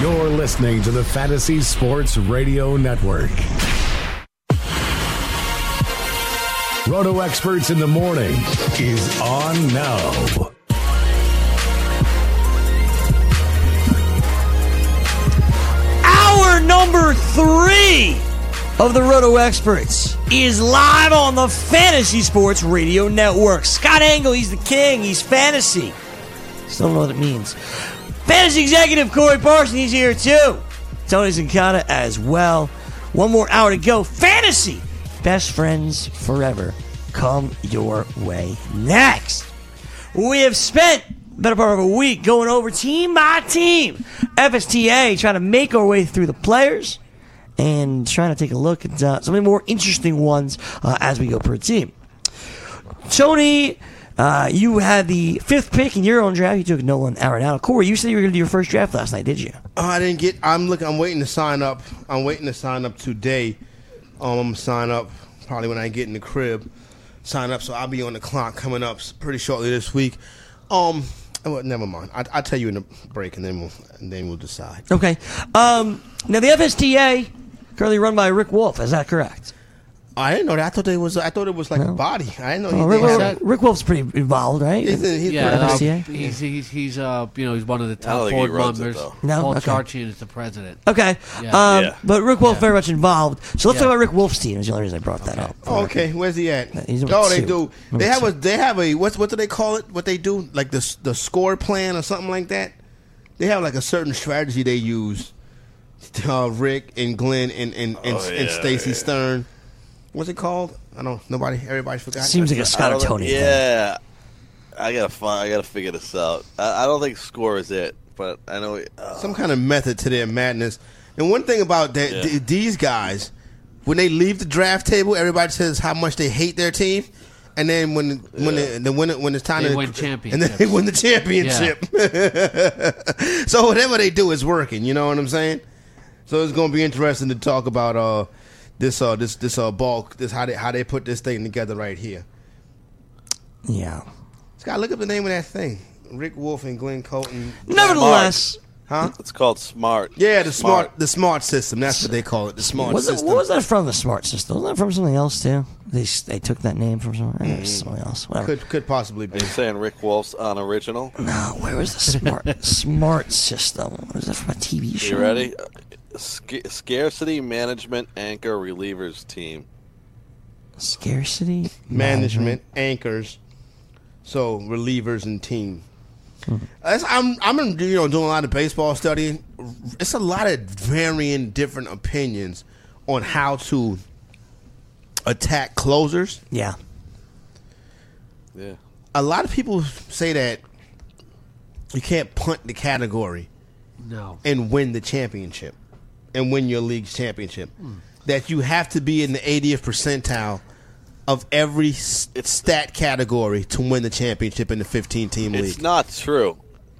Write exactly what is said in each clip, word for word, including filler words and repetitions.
You're listening to the Fantasy Sports Radio Network. Roto Experts in the Morning is on now. Hour number three of the Roto Experts is live on the Fantasy Sports Radio Network. Scott Engel, he's the king. He's fantasy. Still don't know what it means. Fantasy executive Corey Parson, he's here too. Tony Zincata as well. One more hour to go. Fantasy, best friends forever, come your way next. We have spent the better part of a week going over team by team, F S T A, trying to make our way through the players and trying to take a look at uh, some of the more interesting ones uh, as we go per team. Tony, uh, you had the fifth pick in your own draft. You took Nolan Arenado. Corey, you said you were going to do your first draft last night, did you? Oh, I didn't get. I'm looking. I'm waiting to sign up. I'm waiting to sign up today. Um, I'm gonna sign up probably when I get in the crib. Sign up, so I'll be on the clock coming up pretty shortly this week. Um, well, never mind. I, I'll tell you in the break, and then we'll and then we'll decide. Okay. Um, now the F S T A currently run by Rick Wolf. Is that correct? I didn't know that. I thought it was. I thought it was like No. a body. I didn't know. Oh, He, Rick, they had Rick, Rick Wolf's pretty involved, right? He's, he's Yeah, F S T A? uh, he's he's he's uh you know he's one of the I don't top think he board runs it, members. though. No? Paul Okay. Charchian is the president. Okay. Yeah. Um, Yeah. But Rick Wolf Yeah. very much involved. So let's Yeah. talk about Rick Wolf's team. Is the only reason I brought that up. Oh, okay. Where's he at? He's number oh, they two. do. Number They have two. a. They have a. What's what do they call it? What they do? Like the the score plan or something like that. They have like a certain strategy they use. Uh, Rick and Glenn and and and, Oh, and yeah, Stacey yeah. Stern. What's it called? I don't. Nobody. Everybody forgot. Seems like a I Scott or don't- Tony thing. Yeah, I gotta find. I gotta figure this out. I, I don't think score is it, but I know. Uh, Some kind of method to their madness. And one thing about that, Yeah. th- these guys, when they leave the draft table, everybody says how much they hate their team, and then when when Yeah. they, then when, it, when it's time They to win and then they championships. win the championship. So whatever they do is working. You know what I'm saying? So it's going to be interesting to talk about uh this uh this this uh bulk this how they how they put this thing together right here. Yeah. Scott, look up the name of that thing. Rick Wolf and Glenn Colton. Nevertheless, Huh? it's called smart. Yeah, the smart. the smart system. That's what they call it. The smart was it, system. what was that from? The Smart System? Wasn't that from something else too? They they took that name from somewhere. I think it was something else. Whatever. Could could possibly be. Are you saying Rick Wolf's unoriginal? No, where was the Smart Smart System? Was that from a T V show? You ready? Uh, Sc- scarcity management anchor relievers team. Scarcity Management anchors, so relievers and team. As I'm I'm you know doing a lot of baseball studying. It's a lot of varying different opinions on how to attack closers. Yeah. Yeah. A lot of people say that you can't punt the category No. and win the championship and win your league's championship. That you have to be in the eightieth percentile of every s- stat category to win the championship in the fifteen-team league. It's not true.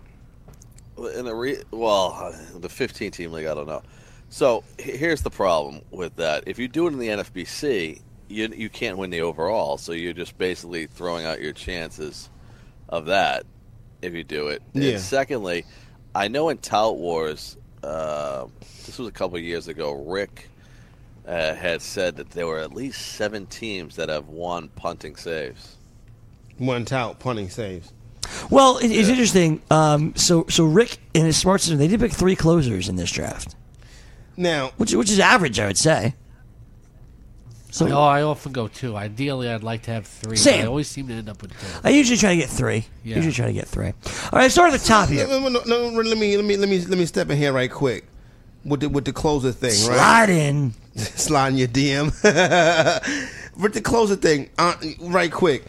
In a re- well, the fifteen-team league, I don't know. So h- here's the problem with that: if you do it in the N F B C, you you can't win the overall. So you're just basically throwing out your chances of that if you do it. Yeah. And secondly, I know in Tout Wars, uh, this was a couple of years ago, Rick uh, had said that there were at least seven teams that have won punting saves. One tout punting saves. Well, it, it's interesting. Um, so so Rick and his Smart System, they did pick three closers in this draft, Now, which which is average, I would say. So Oh, I often go two. Ideally, I'd like to have three. Same. But I always seem to end up with two. I usually try to get three. Yeah. Usually try to get three. All right, start at the top here. no, no, no, no, let me let me let me let me step in here right quick with the with the closer thing, right? Slide in. Slide in your D M. With the closer thing, uh, right quick.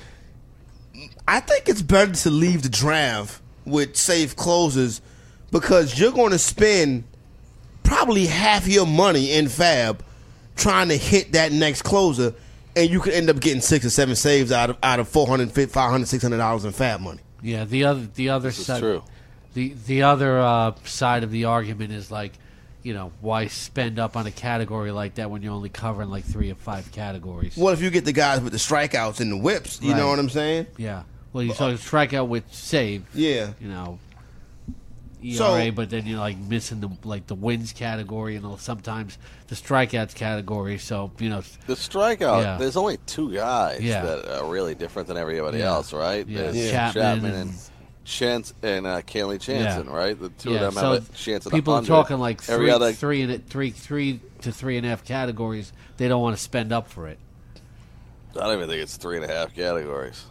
I think it's better to leave the draft with safe closers because you're going to spend probably half your money in Fab trying to hit that next closer, and you could end up getting six or seven saves out of out of four hundred, five hundred, six hundred dollars in Fab money. Yeah, the other the other This is side, true. the the other uh, side of the argument is like, you know, why spend up on a category like that when you're only covering like three or five categories? What if you get the guys with the strikeouts and the whips? You know Right. what I'm saying? Yeah. Well, you saw strike out with save. Yeah. You know. E So- R A, but then you're like missing the like the wins category and sometimes the strikeouts category. So you know, The strikeout, Yeah. there's only two guys Yeah. that are really different than everybody Yeah. else, right? Yeah. There's Yeah. Chapman and and- Chance and uh, Kenley Jansen, Yeah. right? The two yeah. of them So have a chance at people a are hundred. talking like Every three, other, three and three, three to three and a half categories. They don't want to spend up for it. I don't even think it's three and a half categories.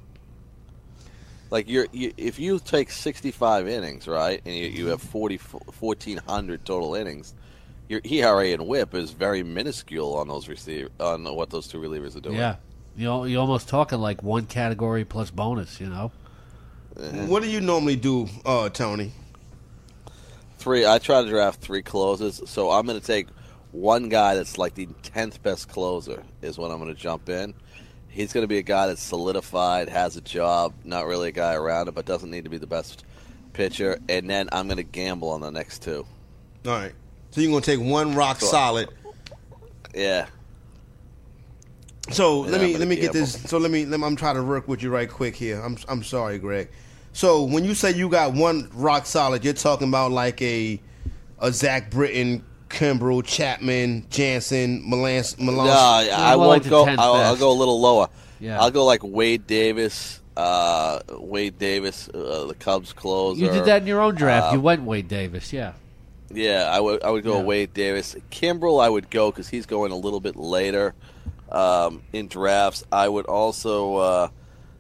Like you're, you, if you take sixty-five innings, right, and you, you have forty, fourteen hundred total innings, your E R A and WHIP is very minuscule on those receive on what those two relievers are doing. Yeah, you al- you're almost talking like one category plus bonus. You know. What do you normally do, uh, Tony? Three. I try to draft three closers, so I'm going to take one guy that's like the tenth best closer is when I'm going to jump in. He's going to be a guy that's solidified, has a job, not really a guy around it, but doesn't need to be the best pitcher. And then I'm going to gamble on the next two. All right. So you're gonna take one rock Sure. solid. Yeah. So Yeah, let me I'm let me gonna get this. So let me, let me. I'm trying to work with you right quick here. I'm I'm sorry, Greg. So when you say you got one rock solid, you're talking about like a a Zach Britton, Kimbrel, Chapman, Jansen, Malance, No, Malance. I, I more won't like the go. tenth I'll, I'll best. go a little lower. Yeah. I'll go like Wade Davis. Uh, Wade Davis, uh, the Cubs closer. You did that in your own draft. Uh, you went Wade Davis. Yeah. Yeah, I would I would go Yeah. Wade Davis. Kimbrel, I would go because he's going a little bit later um, in drafts. I would also uh,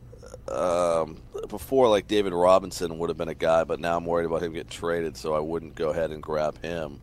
um, before like David Robinson would have been a guy, but now I'm worried about him getting traded, so I wouldn't go ahead and grab him.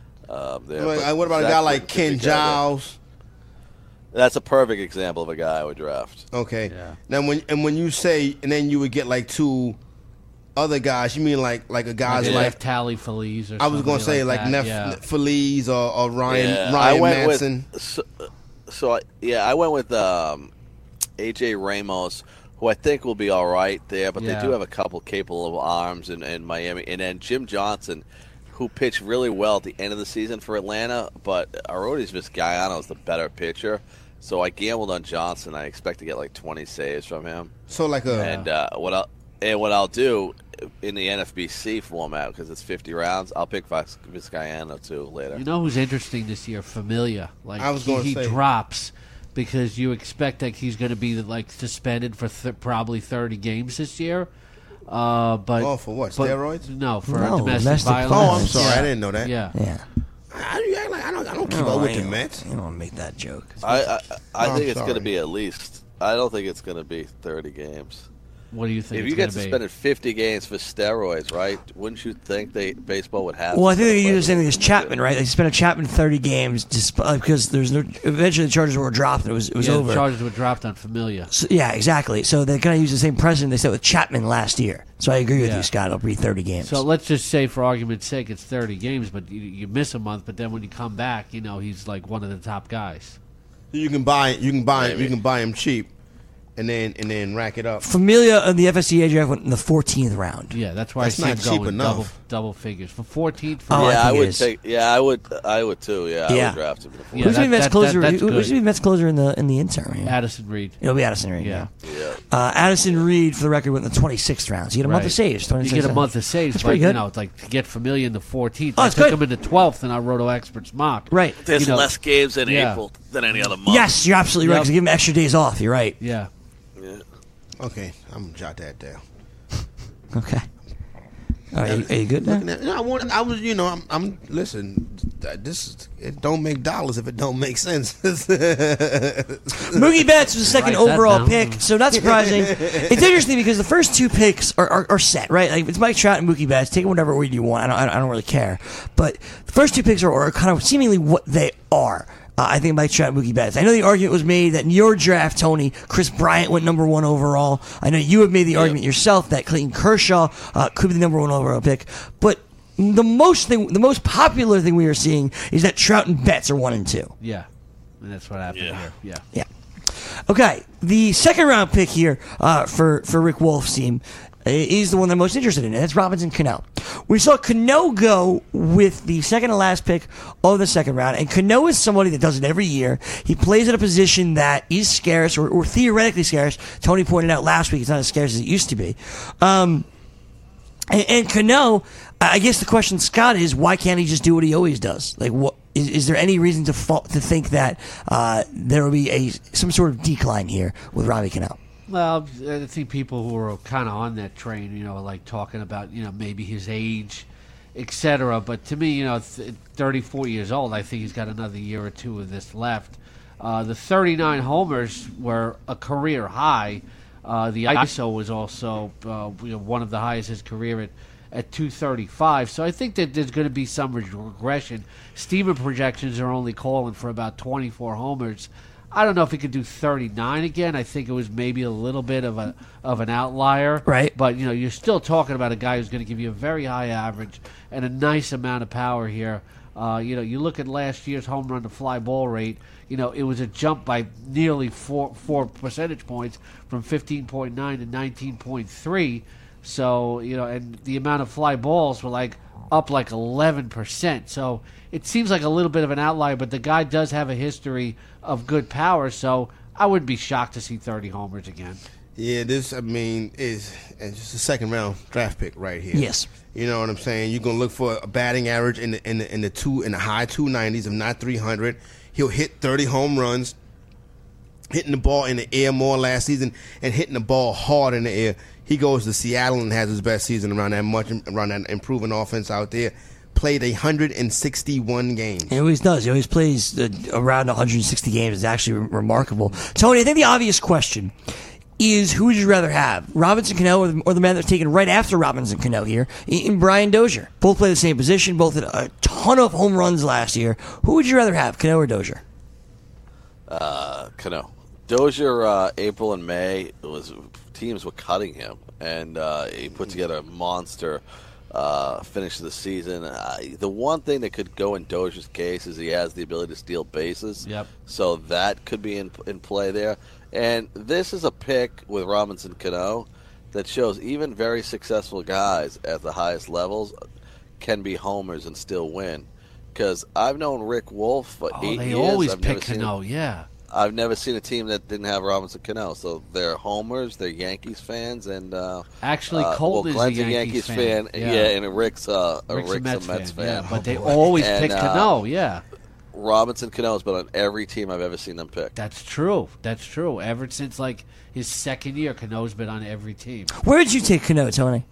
Um, there. Like, But what about a Zach guy like Britton could be Ken a guy that- Giles? That's a perfect example of a guy I would draft. Okay. Yeah. Now when and when you say and then you would get like two other guys, you mean like like a guys Like like, Neff Tally Feliz or I was going somebody to say like, that. Neff yeah. Feliz or, or Ryan Yeah, I Ryan went Manson. with so, so I, yeah, I went with um, A J Ramos, who I think will be all right there, but Yeah. they do have a couple capable of arms in, in Miami, and then Jim Johnson, who pitched really well at the end of the season for Atlanta, but Arodys Vizcaino is the better pitcher. So I gambled on Johnson. I expect to get like twenty saves from him. So like a And uh, what I'll and what I'll do in the N F B C format, because it's fifty rounds, I'll pick Viz- Vizcaino too later. You know who's interesting this year? Familia. Like I was he, gonna he say. drops because you expect that he's going to be like suspended for th- probably thirty games this year. Uh, but Oh, for what? but- Steroids? No, for No, domestic, domestic violence. Oh, I'm violence. sorry, Yeah. I didn't know that. Yeah. Yeah. How do you act like I don't I don't keep No, up with I the don't- Mets? You don't make that joke. I I, I Oh, think it's sorry. going to be at least. I don't think it's going to be thirty games. What do you think? If it's you get gonna be? suspended fifty games for steroids, right? Wouldn't you think they baseball would have? Well, I to think they suspend use the same thing as them? Chapman, right? They suspended Chapman thirty games just uh, because there's no. Eventually, the charges were dropped and it was it was yeah, over. The charges were dropped on Familia. So, yeah, exactly. So they kind of use the same precedent they set with Chapman last year. So I agree with Yeah. you, Scott. It'll be thirty games. So let's just say, for argument's sake, it's thirty games, but you, you miss a month. But then when you come back, you know he's like one of the top guys. You can buy you can buy Maybe. you can buy him cheap, and then and then rack it up. Familia in the F S C A draft went in the fourteenth round. Yeah, that's why That's I see not him cheap going enough. double double figures for fourteenth. For Oh, I Yeah, I, think it would is. take. Yeah, I would. I would too. Yeah, I Yeah. would draft him. Before. Yeah, Who's gonna be that- Mets that- closer? that- that's who- Who's good. gonna be Mets closer in the in the interim? Yeah. Addison Reed. It'll be Addison Reed. Yeah. Yeah. Uh, Addison Reed, for the record, went in the twenty-sixth round. So you get a month Right. of saves. You twenty-six get a rounds. month of saves, That's but pretty you good. know, it's like to get Familia in the fourteenth. Oh, I it's took good. him in the twelfth in our Roto Experts mock. Right. There's You know- less games in Yeah. April than any other month. Yes, you're absolutely right. Yep. Because give him extra days off. You're right. Yeah. Yeah. Okay, I'm gonna jot that down. Okay. All right, are you, are you good now? Looking at- no, I want. I was. You know. I'm. I'm. Listen. This. is- It don't make dollars if it don't make sense. Mookie Betts was the second Write that overall down. pick, so not surprising. It's interesting because the first two picks are, are, are set, right? Like it's Mike Trout and Mookie Betts. Take it whatever way you want. I don't, I don't, I don't really care. But the first two picks are, are kind of seemingly what they are. Uh, I think Mike Trout and Mookie Betts. I know the argument was made that in your draft, Tony, Chris Bryant went number one overall. I know you have made the argument yourself that Clayton Kershaw uh, could be the number one overall pick. But the most thing, the most popular thing we are seeing is that Trout and Betts are one and two. Yeah. And that's what happened Yeah. here. Yeah. Yeah. Okay, the second round pick here uh, for for Rick Wolf's team is the one they're most interested in, and that's Robinson Cano. We saw Cano go with the second to last pick of the second round, and Cano is somebody that does it every year. He plays at a position that is scarce, or, or theoretically scarce. Tony pointed out last week it's not as scarce as it used to be. Um, And, and Cano, I guess the question, Scott, is why can't he just do what he always does? Like, what is, is there any reason to fa- to think that uh, there will be a some sort of decline here with Robbie Cano? Well, I think people who are kind of on that train, you know, like talking about, you know, maybe his age, et cetera. But to me, you know, th- thirty-four years old, I think he's got another year or two of this left. Uh, the thirty-nine homers were a career high. Uh, the I S O was also uh, you know, one of the highest in his career at, at two thirty-five. So I think that there's going to be some regression. Steamer projections are only calling for about twenty-four homers. I don't know if he could do thirty-nine again. I think it was maybe a little bit of a of an outlier. Right. But, you know, you're still talking about a guy who's going to give you a very high average and a nice amount of power here. Uh, you know, you look at last year's home run to fly ball rate, you know, it was a jump by nearly four four percentage points from fifteen point nine to nineteen point three. So, you know, and the amount of fly balls were like up like eleven percent. So it seems like a little bit of an outlier, but the guy does have a history of good power. So I wouldn't be shocked to see thirty homers again. Yeah, this, I mean, is it's just a second round draft pick right here. Yes. You know what I'm saying? You're gonna look for a batting average in the in the in the two in the high two nineties, if not three hundred. He'll hit thirty home runs, hitting the ball in the air more last season, and hitting the ball hard in the air. He goes to Seattle and has his best season around that much, around that improving offense out there. Played one hundred sixty-one games. He always does. He always plays uh, around one hundred sixty games. It's actually re- remarkable. Tony, I think the obvious question is, who would you rather have, Robinson Cano or the, or the man that's taken right after Robinson Cano here, in Brian Dozier? Both play the same position. Both hit a ton of home runs last year. Who would you rather have, Cano or Dozier? Uh, Cano. Dozier, uh, April and May, it was teams were cutting him, and uh, he put together a monster uh, finish of the season. Uh, the one thing that could go in Dozier's case is he has the ability to steal bases. Yep. So that could be in in play there. And this is a pick with Robinson Cano that shows even very successful guys at the highest levels can be homers and still win. Because I've known Rick Wolf for Oh, eight they years. always I've pick never seen Cano, him- yeah. I've never seen a team that didn't have Robinson Cano. So they're homers, they're Yankees fans, and uh, Actually, uh, Colton well, is Glenn's a Yankees fan, fan. yeah. Yeah. and Rick's, uh, Rick's, Rick's a Mets, Mets fan, fan. yeah, but they always And, pick uh, Cano, yeah. Robinson Cano's been on every team I've ever seen them pick. That's true. That's true. Ever since like his second year, Cano's been on every team. Where did you take Cano, Tony?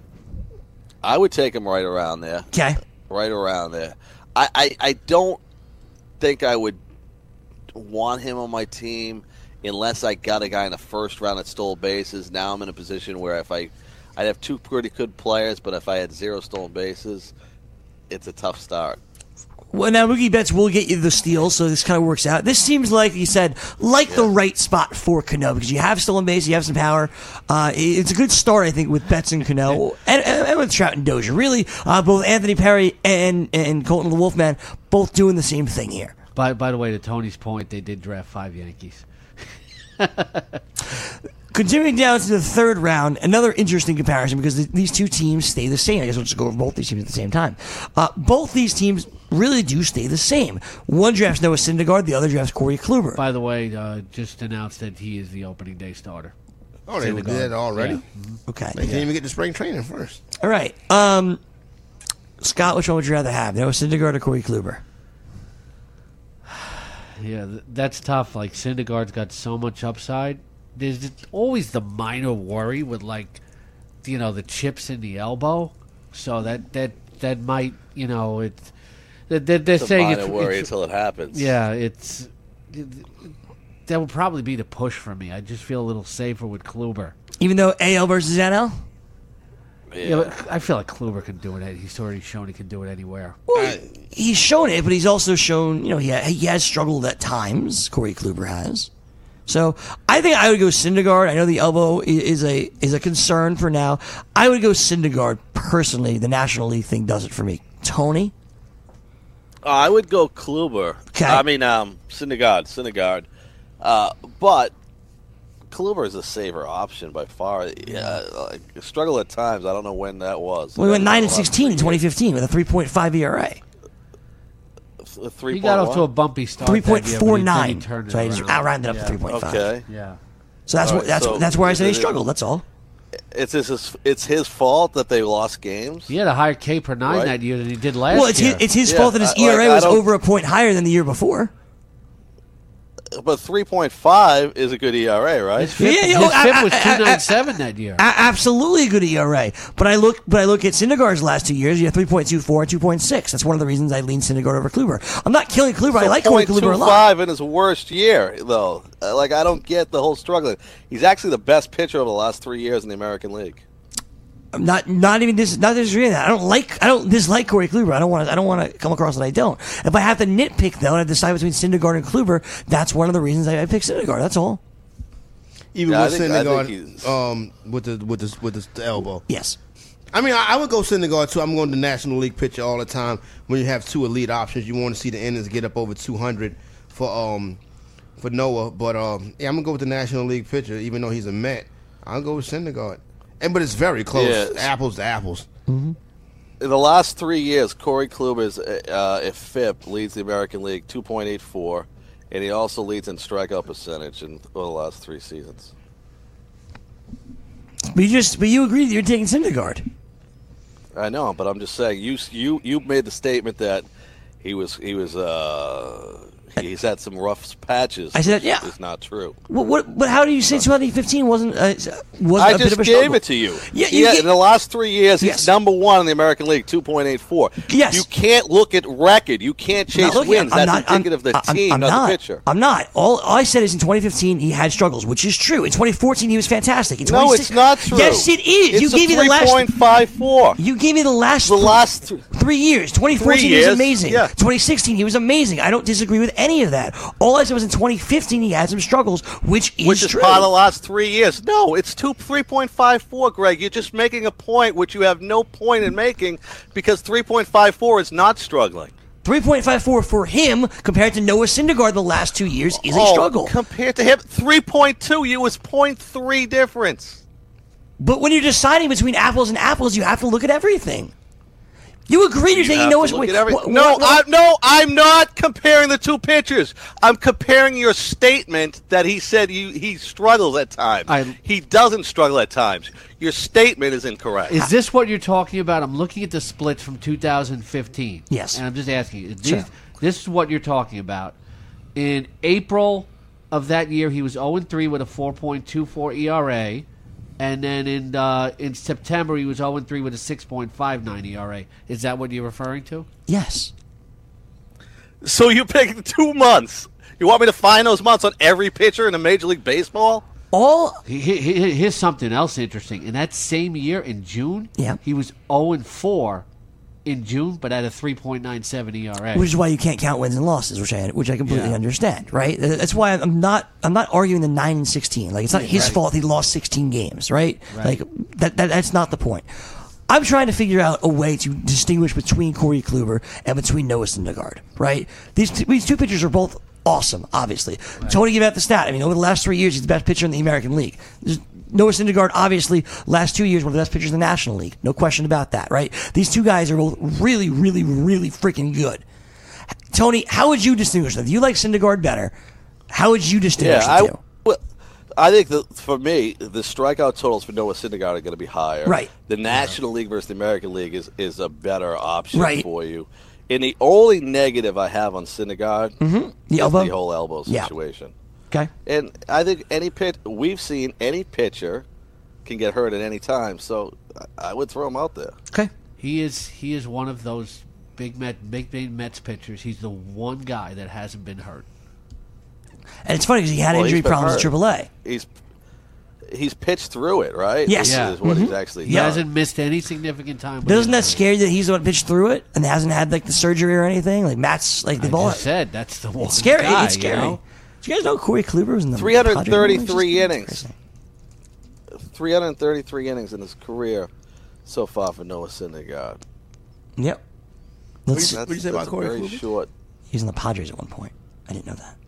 I would take him right around there. Okay. Right around there. I, I, I don't think I would want him on my team unless I got a guy in the first round that stole bases. Now I'm in a position where if I, I'd have two pretty good players, but if I had zero stolen bases, it's a tough start. Well, now Mookie Betts will get you the steal, so this kind of works out. This seems like, you said, like yeah. the right spot for Cano, because you have stolen base, you have some power. Uh, it's a good start, I think, with Betts and Cano, and, and with Trout and Dozier. Really, uh, both Anthony Perry and, and Colton the Wolfman both doing the same thing here. By by the way, to Tony's point, they did draft five Yankees. Continuing down to the third round, another interesting comparison because the, these two teams stay the same. I guess we'll just go over both these teams at the same time. Uh, both these teams really do stay the same. One drafts Noah Syndergaard, the other drafts Corey Kluber. By the way, uh, just announced that he is the opening day starter. Oh, they did that already? Yeah. Mm-hmm. Okay. They didn't even get to spring training first. All right. Um, Scott, which one would you rather have, Noah Syndergaard or Corey Kluber? Yeah, th- that's tough. Like, Syndergaard's got so much upside. There's just always the minor worry with, like, you know, the chips in the elbow. So that that that might, you know, it's they're, they're It's a saying minor it's, worry it's, until it happens. yeah, it's it, that would probably be the push for me. I just feel a little safer with Kluber. Even though A L versus N L? Yeah. Yeah, but I feel like Kluber can do it. He's already shown he can do it anywhere. Well, he's shown it, but he's also shown, you know, he, ha- he has struggled at times. Corey Kluber has. So I think I would go Syndergaard. I know the elbow i- is a is a concern for now. I would go Syndergaard personally. The National League thing does it for me. Tony? Uh, I would go Kluber. Okay. I mean, um, Syndergaard, Syndergaard. Uh, but Kluber is a safer option by far. Yeah, like, struggle at times. I don't know when that was. We went That nine was and a lot sixteen in of twenty fifteen with a three point five E R A. A three He got point off to a one? bumpy start. Three that point year, four but he- then he nine. turned it So I just around. out rounded up Yeah. to three point five. Okay. Yeah. So that's All what right, that's so that's where I said he it- struggled. That's all. it's his it's his fault that they lost games. He had a higher K per nine Right. that year than he did last Well, it's year. his, it's his Yeah, fault that his I- E R A like, I was don't- over a point higher than the year before. But three point five is a good E R A, right? His F I P, Yeah, yeah, his oh, F I P I- was I- I- two ninety-seven that year. A- absolutely a good E R A. But I look, but I look at Syndergaard's last two years. You have three point two four and two point six. That's one of the reasons I lean Syndergaard over Kluber. I'm not killing Kluber. I So like Corey Kluber a lot. five in his worst year, though. Uh, Like, I don't get the whole struggle. He's actually the best pitcher over the last three years in the American League. I'm not, not even dis, not disagreeing with that. I don't like, I don't dislike Corey Kluber. I don't want to, I don't want to come across that I don't. If I have to nitpick though, and I decide between Syndergaard and Kluber, that's one of the reasons I, I pick Syndergaard. That's all. Even Yeah, I with think- I think Syndergaard, he's- um, with the with the with the elbow. Yes. I mean, I, I would go Syndergaard too. I'm going to National League pitcher all the time. When you have two elite options, you want to see the innings get up over two hundred for um for Noah. But um, yeah, I'm gonna go with the National League pitcher, even though he's a Met. I'll go with Syndergaard. And but it's very close, Yeah. apples to apples. In the last three years, Corey Kluber's uh, F I P leads the American League two point eight four, and he also leads in strikeout percentage in the last three seasons. But you just, but you agree that you're taking Syndergaard. I know, but I'm just saying you you you made the statement that he was he was uh, he's had some rough patches. I said, which yeah. is not true. What, what, but how do you say twenty fifteen wasn't, uh, was I a bit just of a gave struggle? it to you. Yeah, you yeah ga- in the last three years, Yes. he's number one in the American League, two point eight four. Yes. You can't look at record. You can't I'm not chase looking- wins. I'm That's not- I'm- indicative of the I'm- team, I'm not, not. the pitcher. I'm not. All, all I said is in twenty fifteen he had struggles, which is true. In twenty fourteen he was fantastic. In No, 26 it's not true. Yes, it is. It's you a gave me the three last. point five four. You gave me the last. The th- last th- three years. twenty fourteen Three he was years, amazing. yeah. twenty sixteen he was amazing. I don't disagree with any of that. All I said was in twenty fifteen he had some struggles, which is Which is true. part of the last three years. No, it's two three point five four, Greg. You're just making a point which you have no point in making because three point five four is not struggling. three point five four for him compared to Noah Syndergaard the last two years is a Oh, struggle. compared to him, three point two, you was point three difference. But when you're deciding between apples and apples, you have to look at everything. You agree you're You taking have Noah's to look wait, at every- what- no, what- what- I, no, I'm not comparing the two pitchers. I'm comparing your statement that he said you, he struggles at times. I- he doesn't struggle at times. Your statement is incorrect. Is this what you're talking about? I'm looking at the splits from two thousand fifteen. Yes. And I'm just asking you, this, Sure. this is what you're talking about. In April of that year, he was oh and three with a four point two four E R A. And then in uh, in September, he was oh and three with a six point five nine E R A. Is that what you're referring to? Yes. So you picked two months. You want me to find those months on every pitcher in the Major League Baseball? All He- he- he- Here's something else interesting. In that same year, in June, Yeah. he was oh and four in June, but at a three point nine seven E R A. which is why you can't count wins and losses, which I which I completely Yeah. understand, right? That's why I'm not I'm not arguing the nine and sixteen. Like it's not his Right. fault he lost sixteen games, right? Right. Like that, that that's not the point. I'm trying to figure out a way to distinguish between Corey Kluber and between Noah Syndergaard, right? These two, these two pitchers are both awesome, obviously. Tony gave out the stat. I mean, over the last three years, he's the best pitcher in the American League. There's, Noah Syndergaard, obviously, last two years, one of the best pitchers in the National League. No question about that, right? These two guys are both really, really, really freaking good. Tony, how would you distinguish them? If you like Syndergaard better, how would you distinguish Yeah, the I, two? well, I think that for me, the strikeout totals for Noah Syndergaard are going to be higher. Right. The National League versus the American League is, is a better option Right. for you. And the only negative I have on Syndergaard The is elbow? the whole elbow Yeah. situation. Okay. And I think any pitch we've seen any pitcher can get hurt at any time, so I I would throw him out there. Okay. He is he is one of those big Met big name Mets pitchers. He's the one guy that hasn't been hurt. And it's funny because he had Well, he's injury been problems in hurt. triple A. He's he's pitched through it, right? Yes. Is- Yeah. is what he's Mhm. actually He done. hasn't missed any significant time. with Doesn't that injury. scare you that he's the one that pitched through it and hasn't had like the surgery or anything? Like Matt's like I the ball. just said that's the one It's scary. guy, it's scary. You know? Do you guys know Corey Kluber was in the three hundred Padres? thirty-three That's innings. crazy. three hundred thirty-three innings in his career so far for Noah Syndergaard. Yep. Let's, That's, What'd you say about that's a Corey very Kluber? short. he was in the Padres at one point. I didn't know that.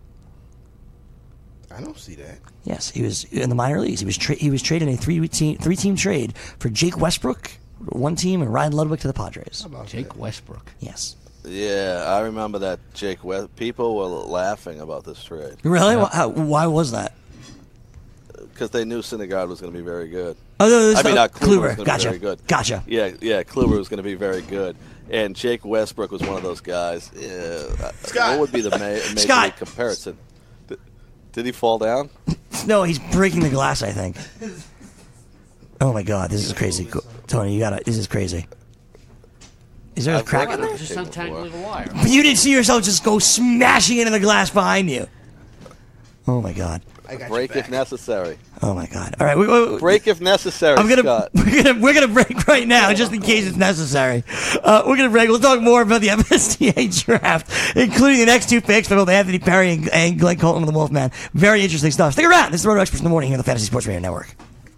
I don't see that. Yes, he was in the minor leagues. He was tra- he was traded in a three team three team trade for Jake Westbrook, one team, and Ryan Ludwig to the Padres. How about Jake that? Westbrook. Yes. Yeah, I remember that Jake West. People were laughing about this trade Really? Why, how, why was that? because they knew Syndergaard was going to be very good. Oh, no, I mean, not Kluber, Kluber. was going to Gotcha. be very good. Gotcha. Yeah, yeah, Kluber was going to be very good. And Jake Westbrook was one of those guys. Yeah, Scott. What would be the ma- major Scott. league comparison? Did, did he fall down? No, he's breaking the glass, I think. Oh, my God. This is crazy. Tony, you got to. This is crazy. Is there a I've crack worked in there? with Just Jake untangling before. a wire. You didn't see yourself just go smashing into the glass behind you. Oh, my God. I got Break your if back. necessary. Oh, my God. All right. We, we, Break if necessary, I'm gonna Scott. we're gonna we're gonna break right now just in case it's necessary. Uh, we're gonna break. We'll talk more about the F S T A draft, including the next two picks from both Anthony Perry and, and Glenn Colton of the Wolfman. Very interesting stuff. Stick around. This is Roto Experts in the Morning here on the Fantasy Sports Radio Network.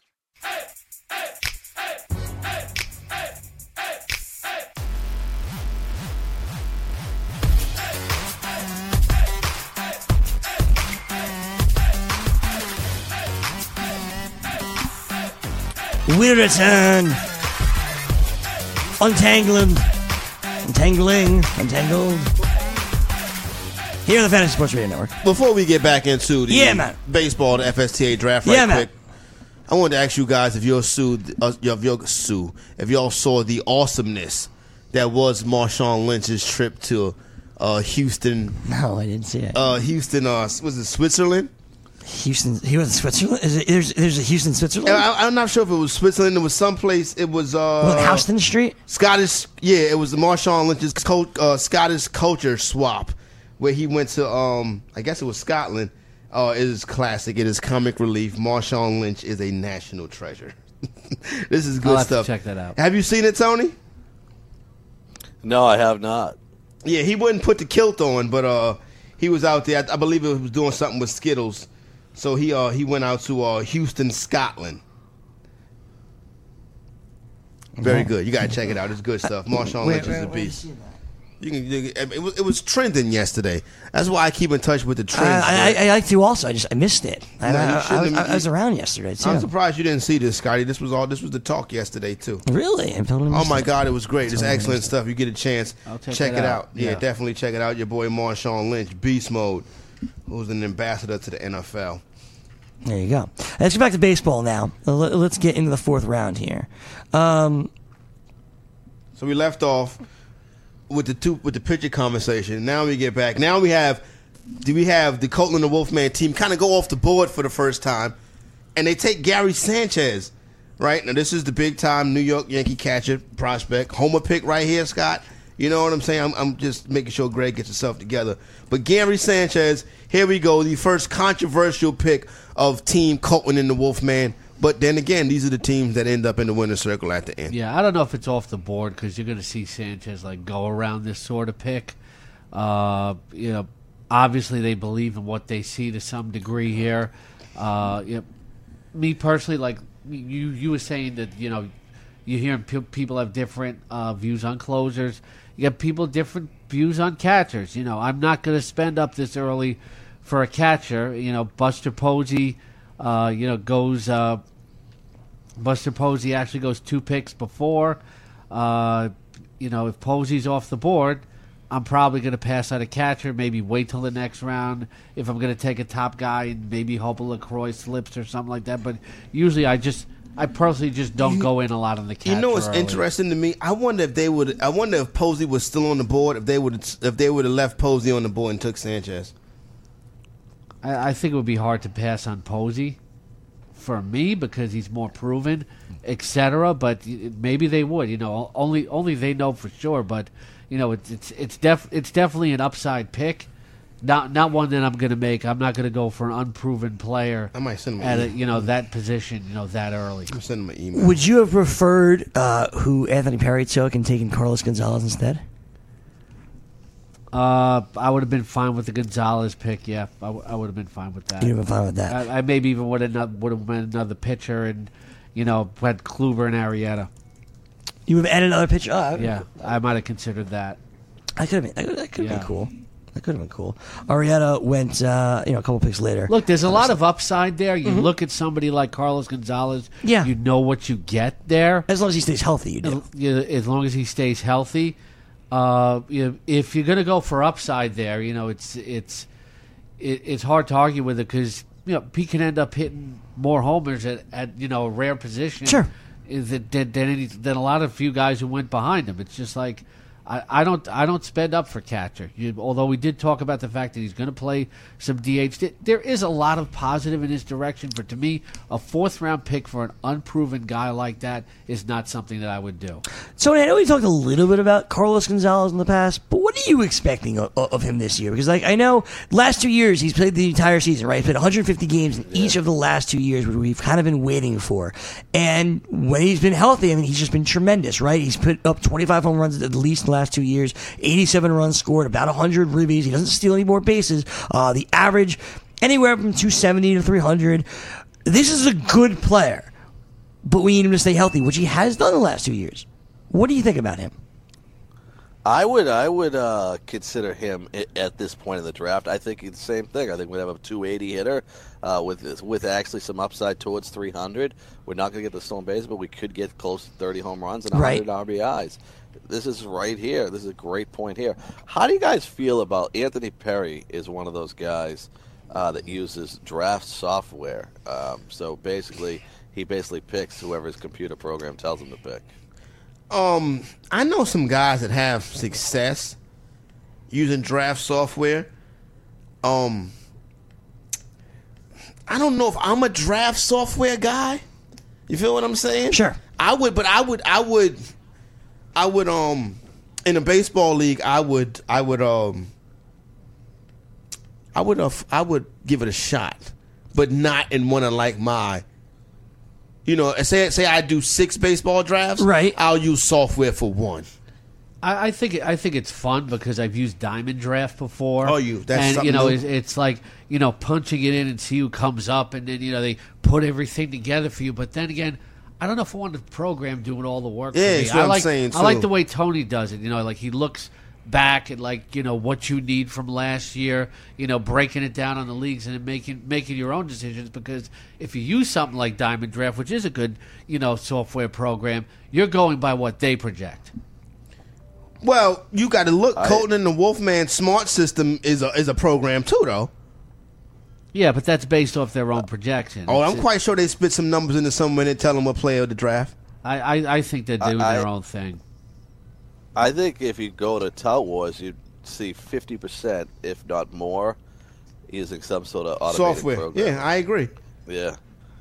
We return. Untangling. Untangling. Untangled. Here on the Fantasy Sports Radio Network. Before we get back into the Yeah, man. baseball, the F S T A draft, right Yeah, man. quick, I wanted to ask you guys if you're sued, uh, if you're Sue, if y'all saw the awesomeness that was Marshawn Lynch's trip to uh, Houston. No, I didn't see it. Uh, Houston, uh, was it Switzerland? Houston. He was in Switzerland. Is it? There's, there's a Houston, Switzerland. I, I'm not sure if it was Switzerland. It was someplace. It was uh, What, Houston Street. Scottish. Yeah, it was the Marshawn Lynch's co- uh, Scottish culture swap, where he went to. Um, I guess it was Scotland. Uh, it is classic. It is comic relief. Marshawn Lynch is a national treasure. This is good I'll have to stuff. check that out. Have you seen it, Tony? No, I have not. Yeah, he wouldn't put the kilt on, but uh, he was out there. I, I believe he was doing something with Skittles. So he uh, he went out to uh, Houston, Scotland. Very good. You gotta check it out. It's good stuff. Marshawn Where- Lynch is where- a where you beast. seen that? You can, you can- it, was, it was trending yesterday. That's why I keep in touch with the Uh, trends. I, man. I, I like to also. I just I missed it. I, No, you I, I, shouldn't was, have- I was around yesterday too. I'm surprised you didn't see this, Scotty. This was all. This was the talk yesterday too. Really? I'm totally. Oh missed my it. God, it was great. It's Totally excellent missed stuff. You get a chance, I'll check check it it out. out. Yeah, Yeah. definitely check it out. Your boy Marshawn Lynch, beast mode, who's an ambassador to the N F L. There you go. Let's get back to baseball now. Let- Let's get into the fourth round here. Um, So we left off with the two with the pitcher conversation. Now we get back. Now we have do we have the Colton and the Wolfman team kind of go off the board for the first time, and they take Gary Sanchez. Right now, this is the big time New York Yankee catcher prospect, homer pick right here, Scott. You know what I'm saying? I'm, I'm just making sure Greg gets himself together. But Gary Sanchez, here we go, the first controversial pick of Team Colton and the Wolfman. But then again, these are the teams that end up in the winner's circle at the end. Yeah, I don't know if it's off the board because you're going to see Sanchez like go around this sort of pick. Uh, you know, obviously they believe in what they see to some degree here. Uh, you know, me personally, like you, you were saying that you know, you hear pe- people have different uh, views on closers. You have people different views on catchers. You know, I'm not going to spend up this early for a catcher. You know, Buster Posey. Uh, you know, goes. Uh, Buster Posey actually goes two picks before. Uh, you know, if Posey's off the board, I'm probably going to pass on a catcher. Maybe wait till the next round if I'm going to take a top guy and maybe hope a LaCroix slips or something like that. But usually, I just, I personally just don't You- go in a lot on the catcher. You know what's early. interesting to me? I wonder if they would. I wonder if Posey was still on the board. If they would. If they would have left Posey on the board and took Sanchez. I, I think it would be hard to pass on Posey for me because he's more proven, et cetera. But y- maybe they would. You know, only only they know for sure. But you know, it's it's it's def it's definitely an upside pick. Not not one that I'm going to make. I'm not going to go for an unproven player I might send him. at An a, email. you know that position. You know that early. I'm sending him an email. would you have preferred uh, who Anthony Perry took and taken Carlos Gonzalez instead? Uh, I would have been fine with the Gonzalez pick. Yeah, I, w- I would have been fine with that. You'd have been fine with that. I, I maybe even would have would have been another pitcher and you know had Kluber and Arrieta. You would have added another pitcher. Oh, Yeah, I might have considered that. I could have been. That, that could have Yeah. been cool. That could have been cool. Arietta went, uh, you know, a couple picks later. Look, there's a lot of upside there. You look at somebody like Carlos Gonzalez. Yeah. You know what you get there. As long as he stays healthy, you do. You know, as long as he stays healthy. Uh, you know, if you're going to go for upside there, you know, it's it's it, it's hard to argue with it because you know, he can end up hitting more homers at, at you know a rare position. Sure. Than, than, than, any, than a lot of few guys who went behind him. It's just like I, I don't I don't spend up for catcher. You, although we did talk about the fact that he's going to play some D H. There is a lot of positive in his direction, but to me, a fourth round pick for an unproven guy like that is not something that I would do. So I know we talked a little bit about Carlos Gonzalez in the past, but what are you expecting of, of him this year? Because like I know last two years he's played the entire season, right? He's played one hundred fifty games in yeah. each of the last two years, which we've kind of been waiting for. And when he's been healthy, I mean, he's just been tremendous, right? He's put up twenty-five home runs at least in the last two years, eighty-seven runs scored, about one hundred ribbies. He doesn't steal any more bases. Uh, the average, anywhere from two seventy to three hundred. This is a good player, but we need him to stay healthy, which he has done the last two years. What do you think about him? I would I would uh, consider him at this point in the draft. I think it's the same thing. I think we have a two eighty hitter uh, with with actually some upside towards three hundred. We're not going to get the stolen base, but we could get close to thirty home runs and one hundred right. R B Is. This is right here. This is a great point here. How do you guys feel about Anthony Perry? Is one of those guys uh, that uses draft software. Um, so basically, he basically picks whoever his computer program tells him to pick. Um, I know some guys that have success using draft software. Um, I don't know if I'm a draft software guy. You feel what I'm saying? Sure. I would, but I would, I would, I would. Um, in a baseball league, I would, I would, um, I would, uh, I would give it a shot, but not in one of like my. You know, say say I do six baseball drafts. Right. I'll use software for one. I, I think I think it's fun because I've used Diamond Draft before. Oh, you that's and something you know new? it's, it's like you know punching it in and see who comes up, and then you know they put everything together for you. But then again, I don't know if I want the program doing all the work. Yeah, for me. that's what I I'm like saying, I like too. the way Tony does it. You know, like he looks back at like you know what you need from last year, you know, breaking it down on the leagues and then making making your own decisions. Because if you use something like Diamond Draft, which is a good you know software program, you're going by what they project. Well, you got to look. I, Colton and the Wolfman Smart System is a is a program too, though. Yeah, but that's based off their own projection. Oh, It's- I'm quite sure they spit some numbers into somewhere and tell them what player of the draft. I, I, I think they're doing I- their I- own thing. I think if you go to Tout Wars, you'd see fifty percent, if not more, using some sort of automated Software. program. Yeah, I agree. Yeah.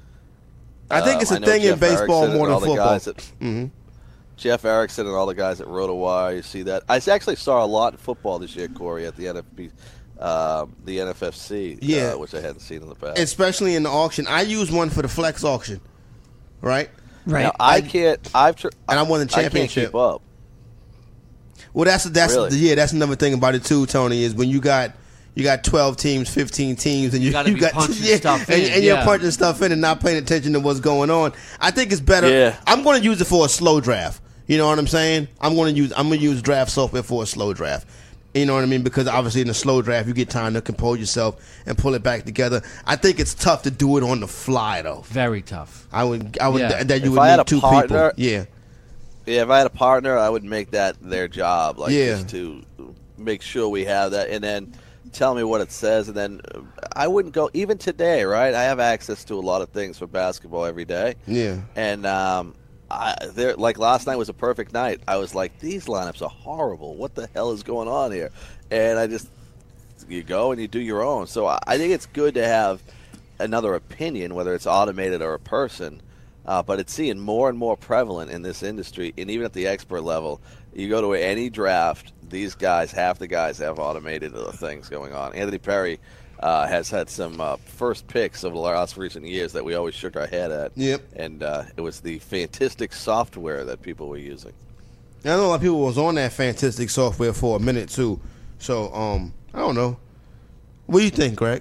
I think Um, it's a I know thing in Jeff baseball Erickson more and than all the football. guys that- hmm Jeff Erickson and all the guys at RotoWire, you see that. I actually saw a lot in football this year, Corey, at the N F P, um, the N F F C, Yeah. uh, which I hadn't seen in the past. Especially in the auction. I used one for the flex auction, right? Right. Now, I can't. I've tr- And I won the I can't championship. keep up. Well, that's that's Really? yeah. That's another thing about it too, Tony. Is when you got you got twelve teams, fifteen teams, and you, You gotta be got punching yeah, stuff and, in, and you're yeah. punching stuff in and not paying attention to what's going on. I think it's better. Yeah. I'm going to use it for a slow draft. You know what I'm saying? I'm going to use I'm going to use draft software for a slow draft. You know what I mean? Because obviously in a slow draft, you get time to compose yourself and pull it back together. I think it's tough to do it on the fly, though. Very tough. I would, I would, Yeah. th- that you If would I had need a two partner- people. Yeah, Yeah, if I had a partner, I would make that their job, like Yeah. just to make sure we have that, and then tell me what it says, and then uh, I wouldn't go even today, right? I have access to a lot of things for basketball every day, yeah. and um, I, there, like last night was a perfect night. I was like, these lineups are horrible. What the hell is going on here? And I just you go and you do your own. So I, I think it's good to have another opinion, whether it's automated or a person. Uh, but it's seeing more and more prevalent in this industry, and even at the expert level. You go to any draft, these guys, half the guys have automated uh, things going on. Anthony Perry uh, has had some uh, first picks over the last recent years that we always shook our head at. Yep. And uh, it was the fantastic software that people were using. I know a lot of people was on that fantastic software for a minute too. So um, I don't know. What do you think, Greg?